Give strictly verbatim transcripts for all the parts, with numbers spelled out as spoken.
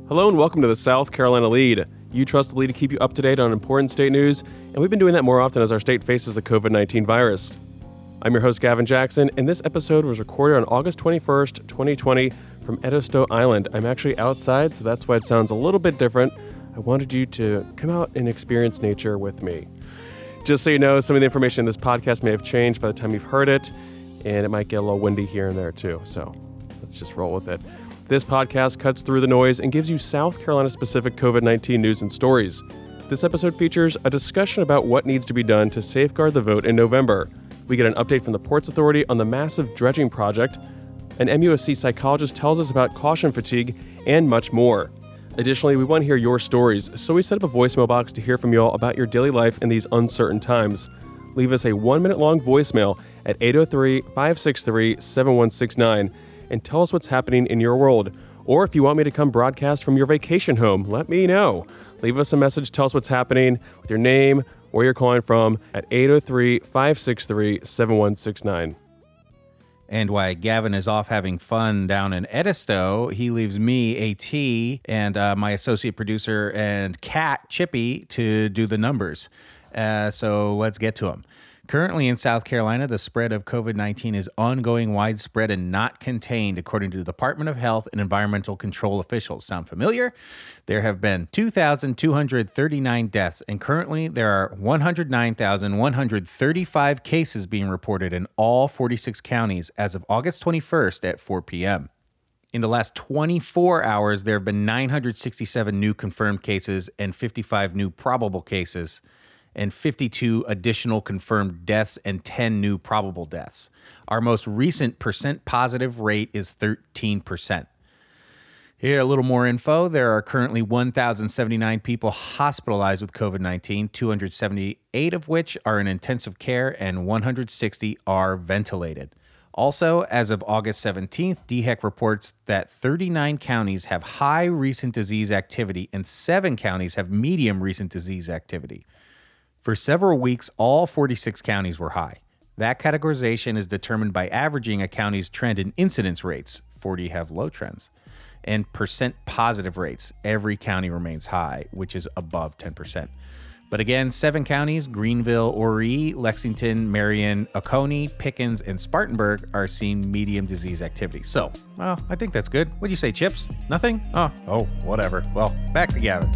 Hello and welcome to the South Carolina Lead. You trust the lead to keep you up to date on important state news, and we've been doing that more often as our state faces the covid nineteen virus. I'm your host, Gavin Jackson, and this episode was recorded on August twenty-first, twenty twenty from Edisto Island. I'm actually outside, so that's why it sounds a little bit different. I wanted you to come out and experience nature with me. Just so you know, some of the information in this podcast may have changed by the time you've heard it, and it might get a little windy here and there too, so let's just roll with it. This podcast cuts through the noise and gives you South Carolina-specific covid nineteen news and stories. This episode features a discussion about what needs to be done to safeguard the vote in November. We get an update from the Ports Authority on the massive dredging project. An M U S C psychologist tells us about caution fatigue and much more. Additionally, we want to hear your stories, so we set up a voicemail box to hear from you all about your daily life in these uncertain times. Leave us a one-minute long voicemail at eight oh three, five six three, seven one six nine. and tell us what's happening in your world. Or if you want me to come broadcast from your vacation home, let me know. Leave us a message, tell us what's happening with your name, where you're calling from at eight oh three, five six three, seven one six nine. And while Gavin is off having fun down in Edisto, he leaves me, AT, and uh, my associate producer and cat, Chippy, to do the numbers. Uh, so let's get to them. Currently in South Carolina, the spread of covid nineteen is ongoing, widespread, and not contained, according to the Department of Health and Environmental Control officials. Sound familiar? There have been two thousand two hundred thirty-nine deaths, and currently there are one hundred nine thousand one hundred thirty-five cases being reported in all forty-six counties as of August twenty-first at four p.m. In the last twenty-four hours, there have been nine hundred sixty-seven new confirmed cases and fifty-five new probable cases, and fifty-two additional confirmed deaths and ten new probable deaths. Our most recent percent positive rate is thirteen percent. Here, a little more info. There are currently one thousand seventy-nine people hospitalized with covid nineteen, two hundred seventy-eight of which are in intensive care and one hundred sixty are ventilated. Also, as of August seventeenth, D H E C reports that thirty-nine counties have high recent disease activity and seven counties have medium recent disease activity. For several weeks, all forty-six counties were high. That categorization is determined by averaging a county's trend in incidence rates, forty have low trends, and percent positive rates. Every county remains high, which is above ten percent. But again, seven counties, Greenville, Horry, Lexington, Marion, Oconee, Pickens, and Spartanburg are seeing medium disease activity. So, well, I think that's good. What do you say, Chips? Nothing? Oh, oh, whatever. Well, back to Gavin.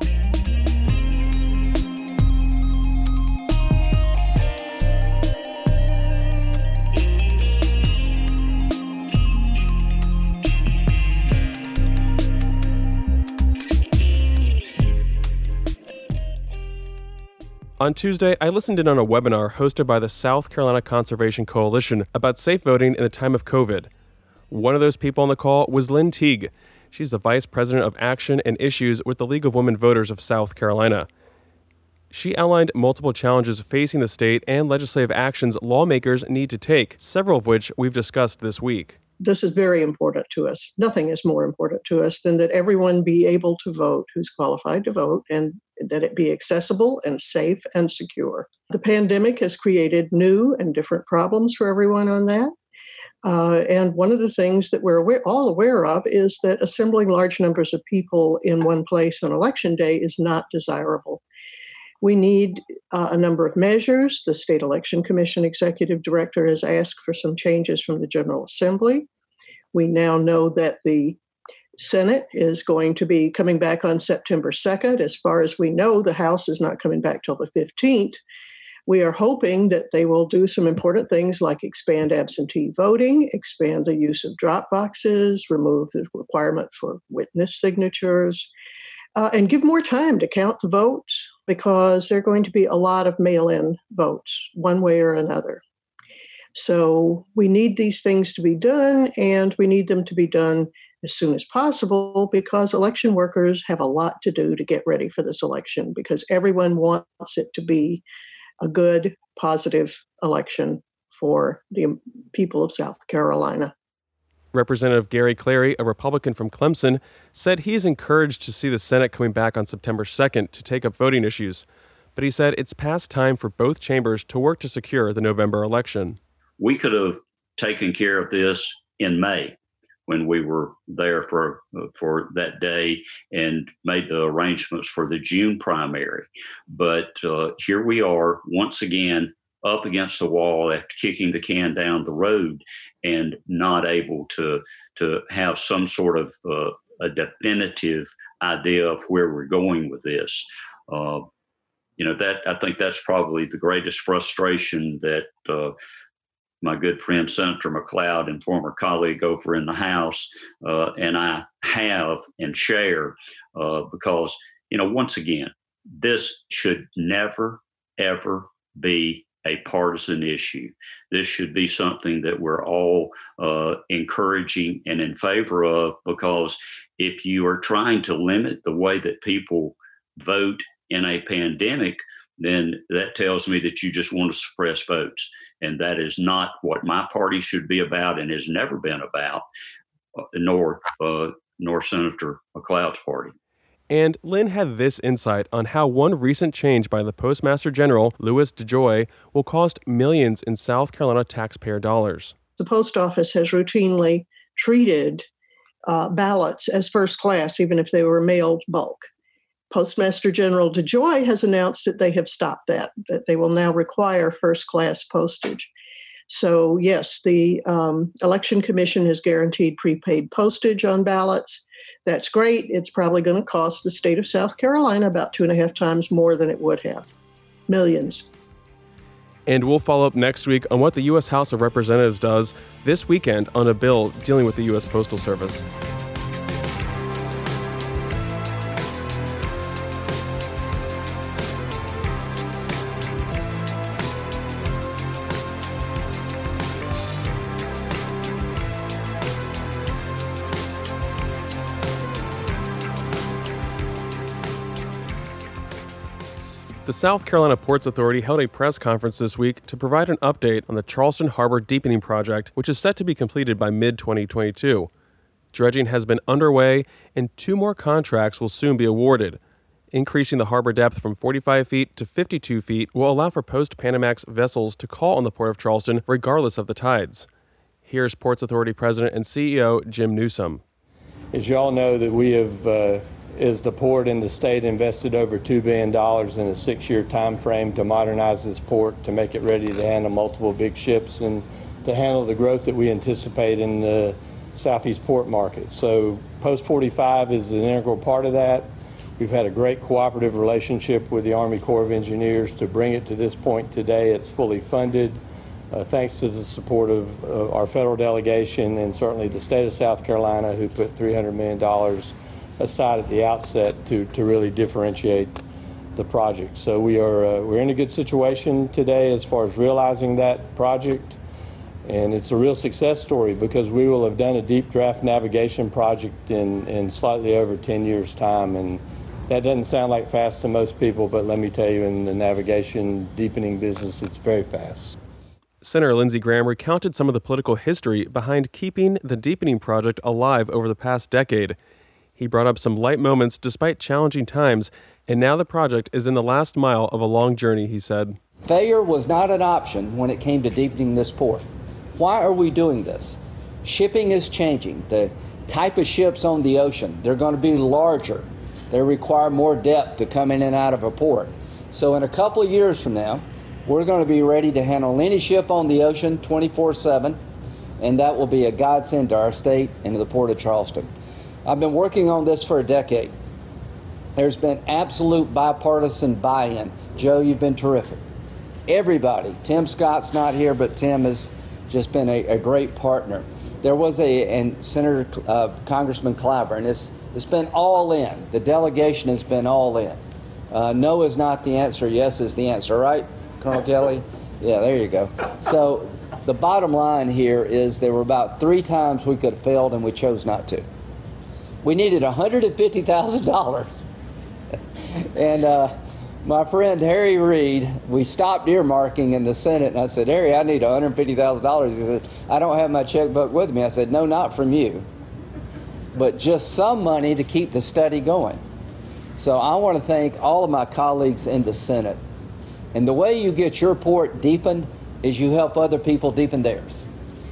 On Tuesday, I listened in on a webinar hosted by the South Carolina Conservation Coalition about safe voting in the time of COVID. One of those people on the call was Lynn Teague. She's the Vice President of Action and Issues with the League of Women Voters of South Carolina. She outlined multiple challenges facing the state and legislative actions lawmakers need to take, several of which we've discussed this week. This is very important to us. Nothing is more important to us than that everyone be able to vote who's qualified to vote, and that it be accessible and safe and secure. The pandemic has created new and different problems for everyone on that. Uh, and one of the things that we're aware, all aware of is that assembling large numbers of people in one place on election day is not desirable. We need uh, a number of measures. The State Election Commission Executive Director has asked for some changes from the General Assembly. We now know that the Senate is going to be coming back on September second. As far as we know, the House is not coming back till the fifteenth. We are hoping that they will do some important things like expand absentee voting, expand the use of drop boxes, remove the requirement for witness signatures, uh, and give more time to count the votes, because there are going to be a lot of mail-in votes one way or another. So we need these things to be done, and we need them to be done as soon as possible, because election workers have a lot to do to get ready for this election, because everyone wants it to be a good, positive election for the people of South Carolina. Representative Gary Clary, a Republican from Clemson, said he is encouraged to see the Senate coming back on September second to take up voting issues. But he said it's past time for both chambers to work to secure the November election. We could have taken care of this in May. when we were there for for that day and made the arrangements for the June primary. But uh, here we are once again up against the wall after kicking the can down the road and not able to to have some sort of uh, a definitive idea of where we're going with this. Uh, you know, that I think that's probably the greatest frustration that uh, my good friend Senator McLeod and former colleague over in the House uh, and I have and share uh, because, you know, once again, this should never, ever be a partisan issue. This should be something that we're all uh, encouraging and in favor of, because if you are trying to limit the way that people vote in a pandemic, then that tells me that you just want to suppress votes. And that is not what my party should be about and has never been about, uh, nor, uh, nor Senator McLeod's party. And Lynn had this insight on how one recent change by the Postmaster General, Louis DeJoy, will cost millions in South Carolina taxpayer dollars. The post office has routinely treated uh, ballots as first class, even if they were mailed bulk. Postmaster General DeJoy has announced that they have stopped that, that they will now require first-class postage. So, yes, the um, Election Commission has guaranteed prepaid postage on ballots. That's great. It's probably going to cost the state of South Carolina about two and a half times more than it would have. Millions. And we'll follow up next week on what the U S House of Representatives does this weekend on a bill dealing with the U S Postal Service. The South Carolina Ports Authority held a press conference this week to provide an update on the Charleston Harbor Deepening Project, which is set to be completed by mid twenty twenty-two. Dredging has been underway, and two more contracts will soon be awarded. Increasing the harbor depth from forty-five feet to fifty-two feet will allow for post-Panamax vessels to call on the Port of Charleston regardless of the tides. Here's Ports Authority President and C E O Jim Newsome. As you all know, that we have uh, is the port and the state invested over two billion dollars in a six-year time frame to modernize this port, to make it ready to handle multiple big ships and to handle the growth that we anticipate in the Southeast port market. So Post forty-five is an integral part of that. We've had a great cooperative relationship with the Army Corps of Engineers to bring it to this point today. It's fully funded, uh, thanks to the support of uh, our federal delegation and certainly the state of South Carolina, who put three hundred million dollars aside at the outset to, to really differentiate the project. So we are uh, we're in a good situation today as far as realizing that project, and it's a real success story because we will have done a deep draft navigation project in, in slightly over ten years' time, and that doesn't sound like fast to most people, but let me tell you, in the navigation deepening business, it's very fast. Senator Lindsey Graham recounted some of the political history behind keeping the deepening project alive over the past decade. He brought up some light moments despite challenging times, and now the project is in the last mile of a long journey, he said. Failure was not an option when it came to deepening this port. Why are we doing this? Shipping is changing. The type of ships on the ocean, they're going to be larger. They require more depth to come in and out of a port. So in a couple of years from now, we're going to be ready to handle any ship on the ocean twenty-four seven, and that will be a godsend to our state and to the Port of Charleston. I've been working on this for a decade. There's been absolute bipartisan buy-in. Joe, you've been terrific. Everybody, Tim Scott's not here, but Tim has just been a, a great partner. There was a, and Senator, uh, Congressman Clyburn, it's, it's been all in. The delegation has been all in. Uh, no is not the answer, yes is the answer, right, Colonel Kelly? Yeah, there you go. So the bottom line here is there were about three times we could have failed and we chose not to. We needed one hundred fifty thousand dollars. And uh, my friend Harry Reid, we stopped earmarking in the Senate, and I said, Harry, I need one hundred fifty thousand dollars. He said, I don't have my checkbook with me. I said, no, not from you, but just some money to keep the study going. So I want to thank all of my colleagues in the Senate. And the way you get your port deepened is you help other people deepen theirs.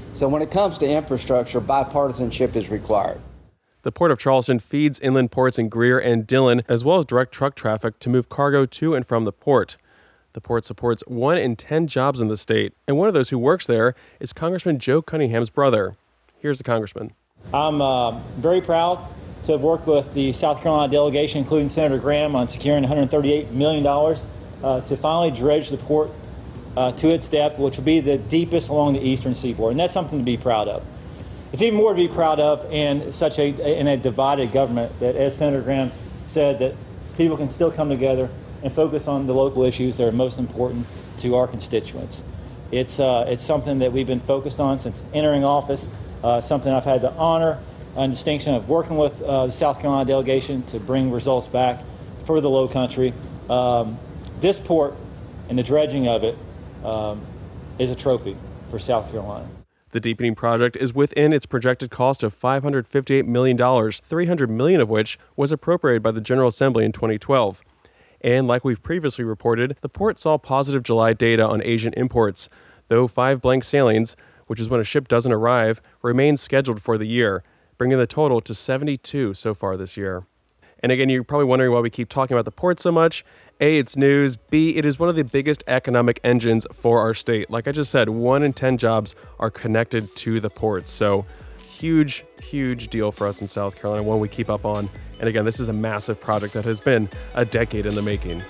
So when it comes to infrastructure, bipartisanship is required. The Port of Charleston feeds inland ports in Greer and Dillon, as well as direct truck traffic to move cargo to and from the port. The port supports one in ten jobs in the state, and one of those who works there is Congressman Joe Cunningham's brother. Here's the congressman. I'm uh, very proud to have worked with the South Carolina delegation, including Senator Graham, on securing one hundred thirty-eight million dollars uh, to finally dredge the port uh, to its depth, which will be the deepest along the eastern seaboard, and that's something to be proud of. It's even more to be proud of in such a in a divided government that, as Senator Graham said, that people can still come together and focus on the local issues that are most important to our constituents. It's uh, it's something that we've been focused on since entering office, uh, something I've had the honor and distinction of working with uh, the South Carolina delegation to bring results back for the Low Country. Um, this port and the dredging of it um, is a trophy for South Carolina. The deepening project is within its projected cost of five hundred fifty-eight million dollars, three hundred million dollars of which was appropriated by the General Assembly in twenty twelve. And like we've previously reported, the port saw positive July data on Asian imports, though five blank sailings, which is when a ship doesn't arrive, remain scheduled for the year, bringing the total to seventy-two so far this year. And again, you're probably wondering why we keep talking about the port so much. A, it's news. B, it is one of the biggest economic engines for our state. Like I just said, one in ten jobs are connected to the ports. So huge, huge deal for us in South Carolina, one we keep up on. And again, this is a massive project that has been a decade in the making.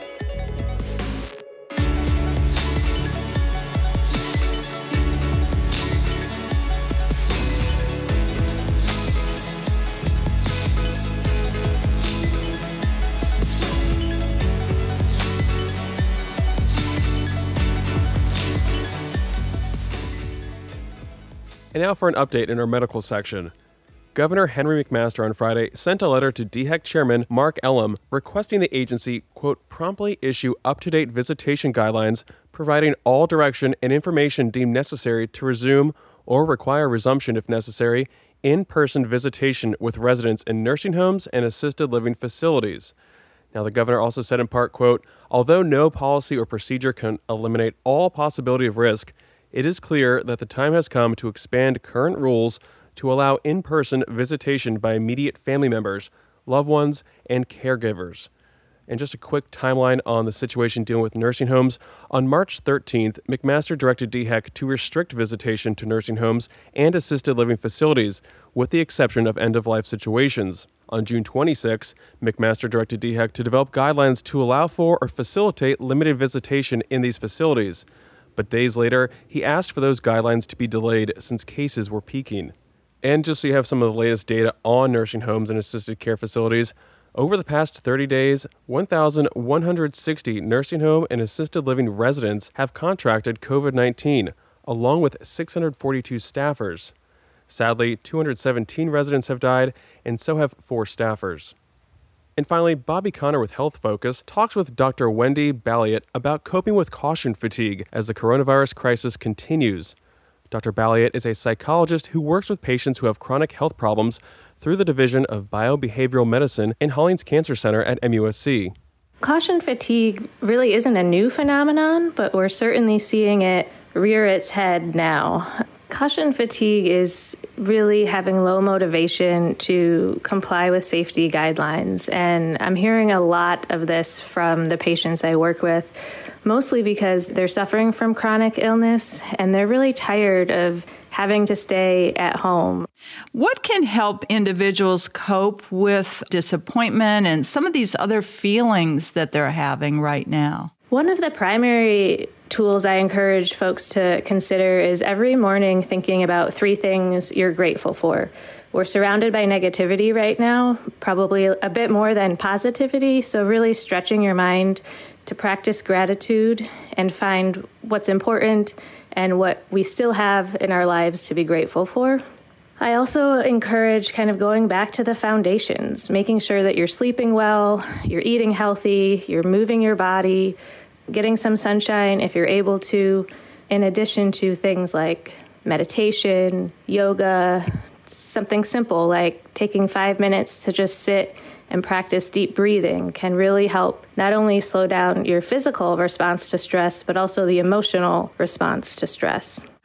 And now for an update in our medical section. Governor Henry McMaster on Friday sent a letter to D H E C Chairman Mark Ellum requesting the agency, quote, promptly issue up-to-date visitation guidelines providing all direction and information deemed necessary to resume or require resumption if necessary in-person visitation with residents in nursing homes and assisted living facilities. Now, the governor also said in part, quote, although no policy or procedure can eliminate all possibility of risk, it is clear that the time has come to expand current rules to allow in-person visitation by immediate family members, loved ones, and caregivers. And just a quick timeline on the situation dealing with nursing homes. On March thirteenth, McMaster directed D H E C to restrict visitation to nursing homes and assisted living facilities, with the exception of end-of-life situations. On June twenty-sixth, McMaster directed D H E C to develop guidelines to allow for or facilitate limited visitation in these facilities. But days later, he asked for those guidelines to be delayed since cases were peaking. And just so you have some of the latest data on nursing homes and assisted care facilities, over the past thirty days, one thousand one hundred sixty nursing home and assisted living residents have contracted covid nineteen, along with six hundred forty-two staffers. Sadly, two hundred seventeen residents have died, and so have four staffers. And finally, Bobby Connor with Health Focus talks with Doctor Wendy Balliet about coping with caution fatigue as the coronavirus crisis continues. Doctor Balliet is a psychologist who works with patients who have chronic health problems through the Division of Biobehavioral Medicine in Hollings Cancer Center at M U S C. Caution fatigue really isn't a new phenomenon, but we're certainly seeing it rear its head now. Caution fatigue is really having low motivation to comply with safety guidelines, and I'm hearing a lot of this from the patients I work with, mostly because they're suffering from chronic illness and they're really tired of having to stay at home. What can help individuals cope with disappointment and some of these other feelings that they're having right now? One of the primary tools I encourage folks to consider is every morning thinking about three things you're grateful for. We're surrounded by negativity right now, probably a bit more than positivity, so really stretching your mind to practice gratitude and find what's important and what we still have in our lives to be grateful for. I also encourage kind of going back to the foundations, making sure that you're sleeping well, you're eating healthy, you're moving your body, getting some sunshine if you're able to, in addition to things like meditation, yoga, something simple like taking five minutes to just sit and practice deep breathing can really help not only slow down your physical response to stress, but also the emotional response to stress.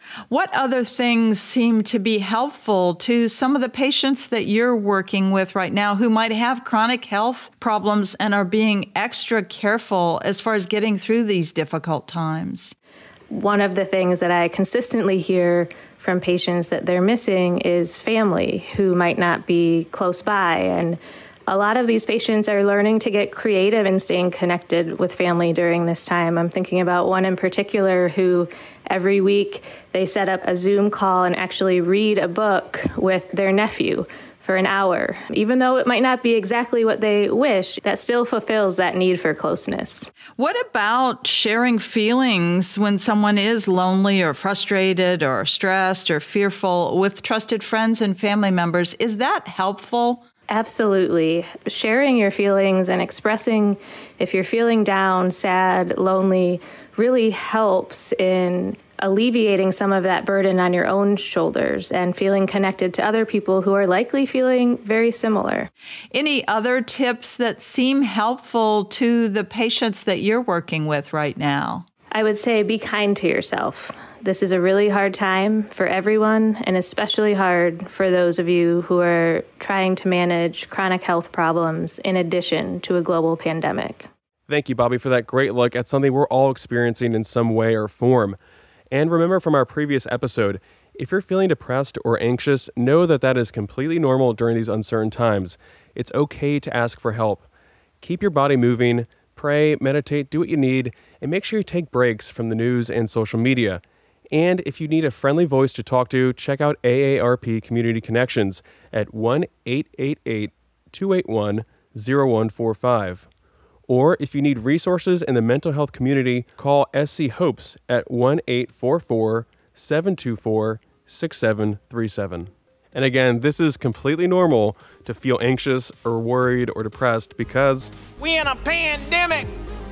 What other things seem to be helpful to some of the patients that you're working with right now who might have chronic health problems and are being extra careful as far as getting through these difficult times? One of the things that I consistently hear from patients that they're missing is family who might not be close by. And a lot of these patients are learning to get creative and staying connected with family during this time. I'm thinking about one in particular who every week they set up a Zoom call and actually read a book with their nephew for an hour. Even though it might not be exactly what they wish, that still fulfills that need for closeness. What about sharing feelings when someone is lonely or frustrated or stressed or fearful with trusted friends and family members? Is that helpful? Absolutely. Sharing your feelings and expressing if you're feeling down, sad, lonely really helps in alleviating some of that burden on your own shoulders and feeling connected to other people who are likely feeling very similar. Any other tips that seem helpful to the patients that you're working with right now? I would say be kind to yourself. This is a really hard time for everyone, and especially hard for those of you who are trying to manage chronic health problems in addition to a global pandemic. Thank you, Bobby, for that great look at something we're all experiencing in some way or form. And remember from our previous episode, if you're feeling depressed or anxious, know that that is completely normal during these uncertain times. It's okay to ask for help. Keep your body moving, pray, meditate, do what you need, and make sure you take breaks from the news and social media. And if you need a friendly voice to talk to, check out A A R P Community Connections at one eight eight eight, two eight one, zero one four five. Or if you need resources in the mental health community, call S C Hopes at one eight four four, seven two four, six seven three seven. And again, this is completely normal to feel anxious or worried or depressed because we in a pandemic.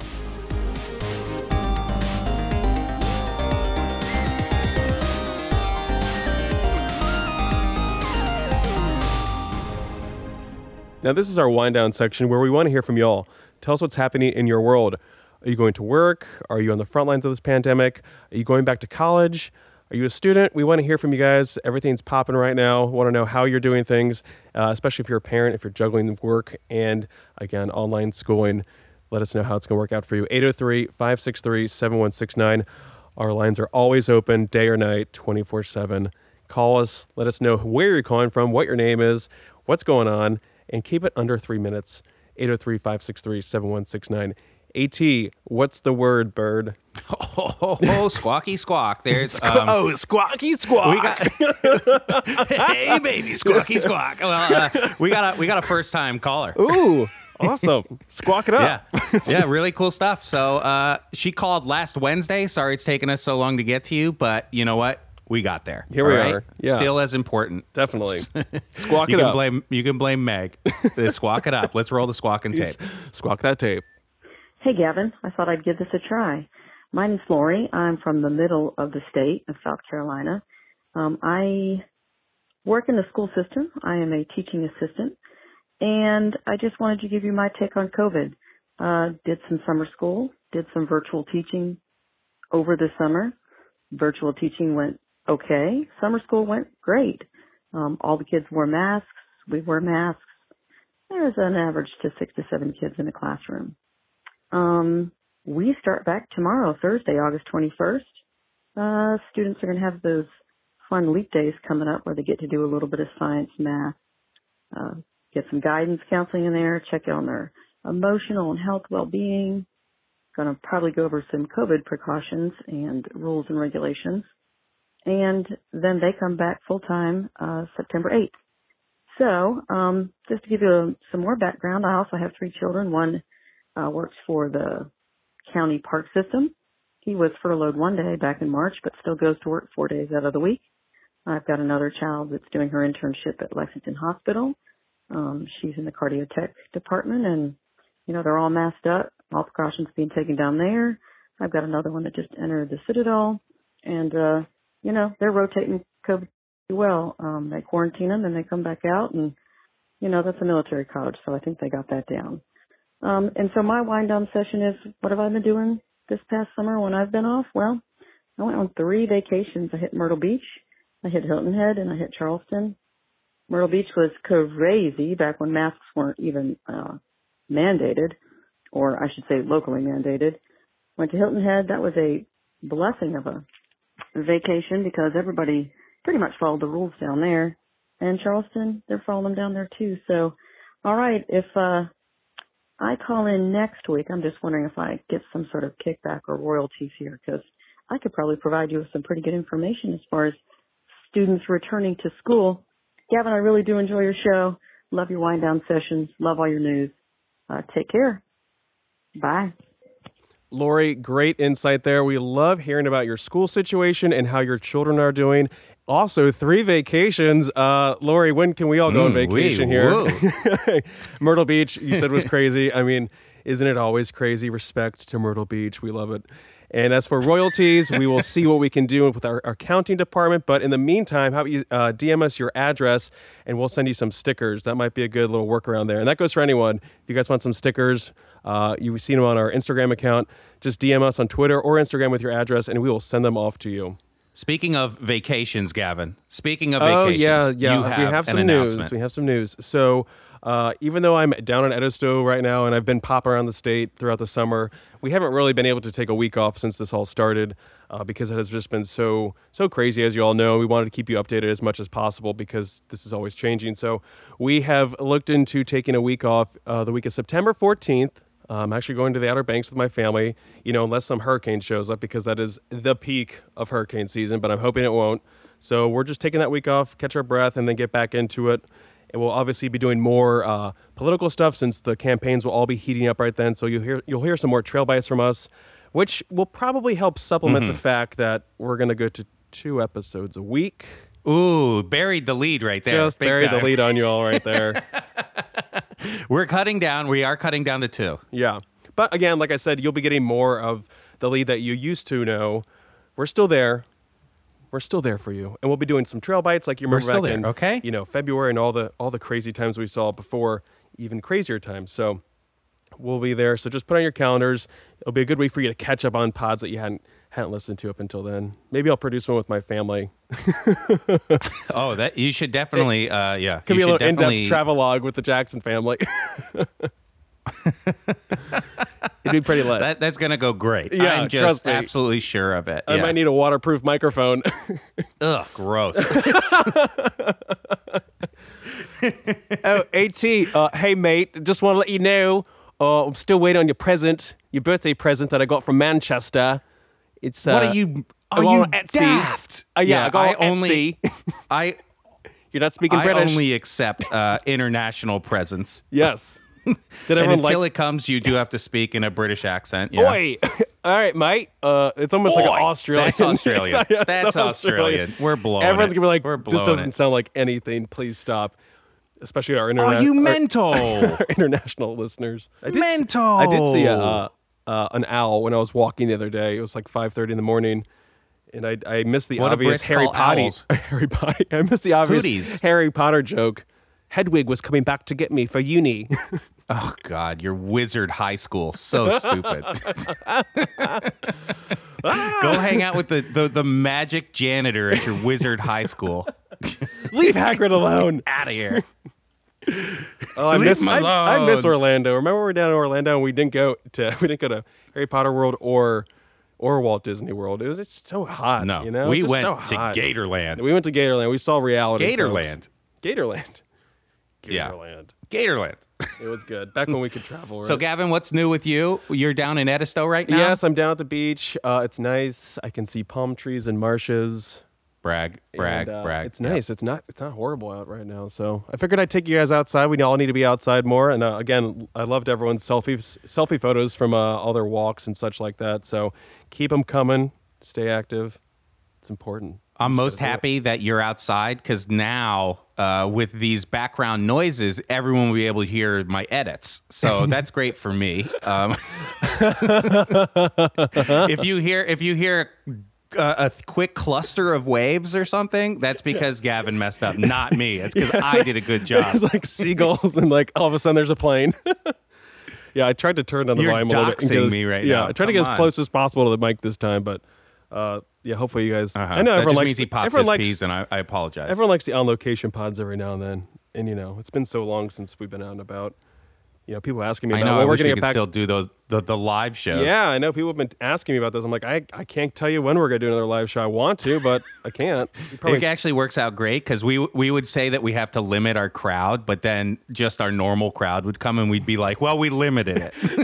Now, this is our wind down section where we want to hear from y'all. Tell us what's happening in your world. Are you going to work? Are you on the front lines of this pandemic? Are you going back to college? Are you a student? We want to hear from you guys. Everything's popping right now. Want to know how you're doing things, uh, especially if you're a parent, if you're juggling work and, again, online schooling. Let us know how it's going to work out for you. eight oh three, five six three, seven one six nine. Our lines are always open, day or night, twenty-four seven. Call us. Let us know where you're calling from, what your name is, what's going on, and keep it under three minutes. eight oh three, five six three, seven one six nine. AT, what's the word, bird? Oh, oh, oh squawky squawk. There's um, oh, squawky squawk. We got hey, baby, squawky squawk. Well, uh, we got a we got a first time caller. Ooh, awesome! Squawk it up. Yeah, yeah, really cool stuff. So uh, she called last Wednesday. Sorry, it's taken us so long to get to you, but you know what? We got there. Here we right? are. Yeah. Still as important. Definitely. Squawk you it can up. Blame, you can blame Meg. Squawk it up. Let's roll the squawking tape. Squawk that tape. Hey, Gavin. I thought I'd give this a try. My name's Lori. I'm from the middle of the state of South Carolina. Um, I work in the school system. I am a teaching assistant. And I just wanted to give you my take on COVID. Uh, did some summer school, did some virtual teaching over the summer. Virtual teaching went okay. Summer school went great. Um, all the kids wore masks. We wore masks. There's an average to six to seven kids in a classroom. Um, we start back tomorrow, Thursday, August twenty-first. Uh, students are going to have those fun leap days coming up where they get to do a little bit of science, math, uh, get some guidance counseling in there, check on their emotional and health well-being. Going to probably go over some COVID precautions and rules and regulations. And then they come back full-time uh, September eighth. So um, just to give you some more background, I also have three children. One uh, works for the county park system. He was furloughed one day back in March, but still goes to work four days out of the week. I've got another child that's doing her internship at Lexington Hospital. Um, she's in the cardiotech department, and, you know, they're all masked up, all precautions being taken down there. I've got another one that just entered the Citadel, and, uh, you know, they're rotating COVID well. Um, they quarantine them, and they come back out, and, you know, that's a military college, so I think they got that down. Um, and so my wind-down session is, what have I been doing this past summer when I've been off? Well, I went on three vacations. I hit Myrtle Beach, I hit Hilton Head, and I hit Charleston. Myrtle Beach was crazy back when masks weren't even uh, mandated, or I should say locally mandated. Went to Hilton Head. That was a blessing of a vacation because everybody pretty much followed the rules down there. And Charleston, they're following them down there too. So, all right, if uh, I call in next week, I'm just wondering if I get some sort of kickback or royalties here, because I could probably provide you with some pretty good information as far as students returning to school. Gavin, I really do enjoy your show. Love your wind down sessions. Love all your news. Uh, take care. Bye. Lori, great insight there. We love hearing about your school situation and how your children are doing. Also, three vacations. Uh, Lori, when can we all go mm, on vacation we, here? Myrtle Beach, you said was crazy. I mean, isn't it always crazy? Respect to Myrtle Beach. We love it. And as for royalties, we will see what we can do with our, our accounting department. But in the meantime, how about you uh, D M us your address, and we'll send you some stickers. That might be a good little workaround there. And that goes for anyone. If you guys want some stickers, uh, you've seen them on our Instagram account. Just D M us on Twitter or Instagram with your address, and we will send them off to you. Speaking of vacations, Gavin. Speaking of oh, vacations, yeah, yeah. you have, we have some news. We have some news. So uh, even though I'm down in Edisto right now and I've been popping around the state throughout the summer, we haven't really been able to take a week off since this all started uh, because it has just been so so crazy, as you all know. We wanted to keep you updated as much as possible because this is always changing. So we have looked into taking a week off uh, the week of September fourteenth. I'm actually going to the Outer Banks with my family, you know, unless some hurricane shows up, because that is the peak of hurricane season, but I'm hoping it won't. So we're just taking that week off, catch our breath, and then get back into it. And we'll obviously be doing more uh, political stuff since the campaigns will all be heating up right then. So you'll hear you'll hear some more trail bites from us, which will probably help supplement mm-hmm. the fact that we're going to go to two episodes a week. Ooh, buried the lead right there. Just buried the lead on you all right there. We're cutting down. We are cutting down to two. Yeah. But again, like I said, you'll be getting more of the lead that you used to know. We're still there. We're still there for you. And we'll be doing some trail bites like you remember We're still back there, in okay? you know, February and all the all the crazy times we saw before, even crazier times. So we'll be there. So just put on your calendars. It'll be a good week for you to catch up on pods that you hadn't hadn't listened to up until then. Maybe I'll produce one with my family. Oh, that you should definitely, uh, yeah. Could you be a little definitely... in-depth travelogue with the Jackson family. It'd be pretty lit. That, that's going to go great. Yeah, I'm just trust me. absolutely sure of it. I yeah. might need a waterproof microphone. Ugh, gross. Oh, AT, uh, hey, mate, just want to let you know, uh, I'm still waiting on your present, your birthday present that I got from Manchester. It's uh, What are you... Are you Etsy. daft? Uh, yeah, yeah, I got I on only, Etsy. I, You're not speaking I British. I only accept uh, international presents. Yes. Did and everyone until like... it comes, you do have to speak in a British accent. Yeah. Oi! All right, mate. Uh, it's almost Oi! like an Australian. That's Australian. Yeah, That's Australian. Australian. We're blowing Everyone's it. going to be like, We're this doesn't it. sound like anything. Please stop. Especially our international... Are you mental? Our, our international listeners. I did mental! See, I did see a, uh, uh, an owl when I was walking the other day. It was like five thirty in the morning. And I I missed the what obvious Harry Potter. Harry Potter. I missed the obvious Hooties. Harry Potter joke. Hedwig was coming back to get me for uni. Oh God, your wizard high school, so stupid. Go hang out with the, the the magic janitor at your wizard high school. Leave Hagrid alone. Out of here. Oh, I Leave miss him I, alone. I miss Orlando. Remember we were down in Orlando and we didn't go to we didn't go to Harry Potter World or or Walt Disney World. It was it's so hot. No, you know, we it's went so to hot. Gatorland. We went to Gatorland. We saw reality. Gatorland. Folks. Gatorland. Yeah. Gatorland. Gatorland. It was good. Back when we could travel, right? So, Gavin, what's new with you? You're down in Edisto right now? Yes, I'm down at the beach. Uh, it's nice. I can see palm trees and marshes. Brag, brag, and, uh, brag. It's nice. Yep. It's not It's not horrible out right now. So I figured I'd take you guys outside. We all need to be outside more. And uh, again, I loved everyone's selfies, selfie photos from uh, all their walks and such like that. So keep them coming. Stay active. It's important. I'm most happy that you're outside because now uh, with these background noises, everyone will be able to hear my edits. So that's great for me. Um, if you hear if you hear a, a quick cluster of waves or something, that's because Gavin messed up, not me. It's because I did a good job. There's like seagulls and like all of a sudden there's a plane. Yeah, I tried to turn down the You're volume a little bit. doxing me right yeah, now. I tried to Come get as on. close as possible to the mic this time, but Uh, yeah, hopefully you guys. Uh-huh. I know that everyone just likes means he the- popped everyone his likes, peas, and I, I apologize. Everyone likes the on location pods every now and then, and you know it's been so long since we've been out and about. You know, people asking me I about know. when I we're wish going we to could get back. still do those the, the live shows. Yeah, I know people have been asking me about this. I'm like, I, I can't tell you when we're going to do another live show. I want to, but I can't. You probably- It actually works out great because we we would say that we have to limit our crowd, but then just our normal crowd would come and we'd be like, well, we limited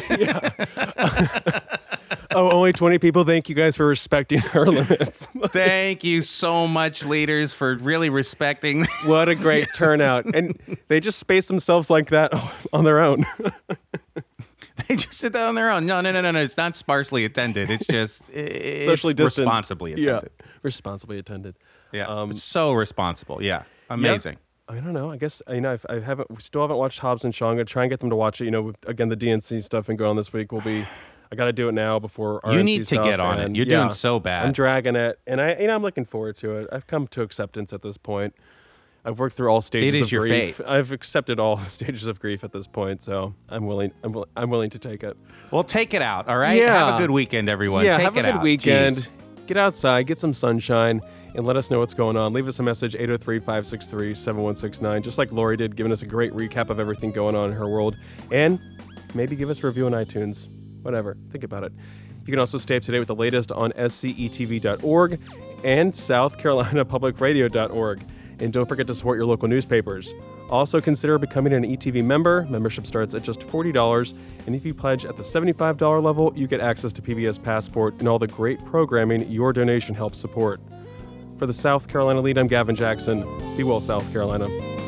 it. Oh, only twenty people. Thank you guys for respecting our limits. Thank you so much, leaders, for really respecting. What a great turnout. And they just space themselves like that on their own. They just sit down on their own. No, no, no, no, no. It's not sparsely attended. It's just it's socially distanced. Responsibly attended. Yeah, responsibly attended. Yeah, Um, it's so responsible. Yeah, amazing. Yep. I don't know. I guess you know I've, I haven't. We still haven't watched Hobbs and Shaw. I'm gonna try and get them to watch it. You know, with, again, the D N C stuff and going on this week will be. I got to do it now before R N C You need to stuff, get on and, it. You're yeah, doing so bad. I'm dragging it, and I, you know, I'm looking forward to it. I've come to acceptance at this point. I've worked through all stages It is of your grief. fate. I've accepted all the stages of grief at this point, so I'm willing. I'm, will- I'm willing to take it. Well, take it out. All right. Yeah. Have a good weekend, everyone. Yeah, take have it a good out. weekend. Jeez. Get outside, get some sunshine, and let us know what's going on. Leave us a message, eight oh three, five six three, seven one six nine, just like Lori did, giving us a great recap of everything going on in her world. And maybe give us a review on iTunes. Whatever. Think about it. You can also stay up to date with the latest on S C E T V dot org and South Carolina Public Radio dot org. And don't forget to support your local newspapers. Also consider becoming an E T V member. Membership starts at just forty dollars. And if you pledge at the seventy-five dollars level, you get access to P B S Passport and all the great programming your donation helps support. For the South Carolina Lead, I'm Gavin Jackson. Be well, South Carolina.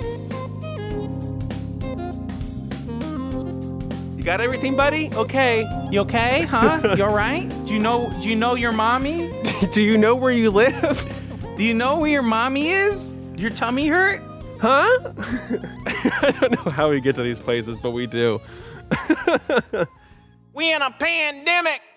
You got everything, buddy? Okay. You okay? Huh? You all right? Do you know? Do you know your mommy? Do you know where you live? Do you know where your mommy is? Your tummy hurt? Huh? I don't know how we get to these places, but we do. We in a pandemic.